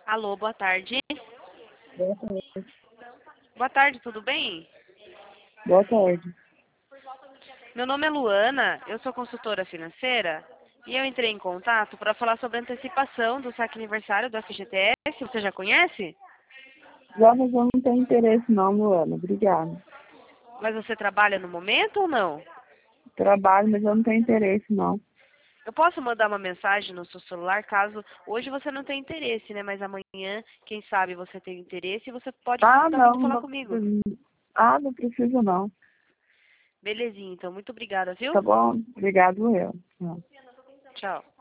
Alô, boa tarde. Boa tarde. Boa tarde, tudo bem? Boa tarde. Meu nome é Luana, eu sou consultora financeira e eu entrei em contato para falar sobre a antecipação do saque aniversário do FGTS. Você já conhece? Já, mas eu não tenho interesse não, Luana. Obrigada. Mas você trabalha no momento ou não? Trabalho, mas eu não tenho interesse não. Eu posso mandar uma mensagem no seu celular caso hoje você não tenha interesse, né? Mas amanhã, quem sabe você tem interesse e você pode Ah, estar vindo não, falar não. comigo. Não precisa não. Belezinha, então. Muito obrigada, viu? Tá bom? Obrigado, eu. Tchau.